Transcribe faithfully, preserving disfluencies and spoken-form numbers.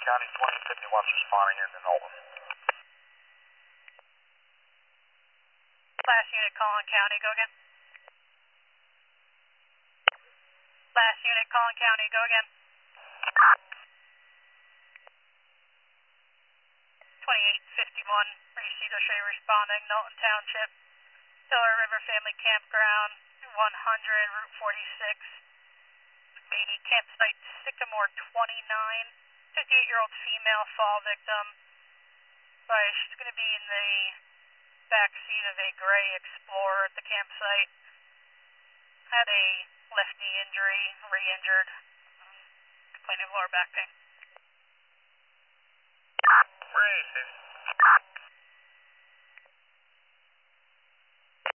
County, twenty fifty-one's responding here to Nolden. Last unit, Collin County, go again. Last unit, Collin County, go again. twenty-eight fifty-one, received O'Shea responding, Knowlton Township, Delaware River Family Campground, one hundred, Route forty-six, Beatty campsite, Sycamore twenty-nine, fifty-eight-year-old female fall victim. Sorry, she's going to be in the back seat of a gray Explorer at the campsite. Had a left knee injury, re-injured, complaining of lower back pain. Where is it?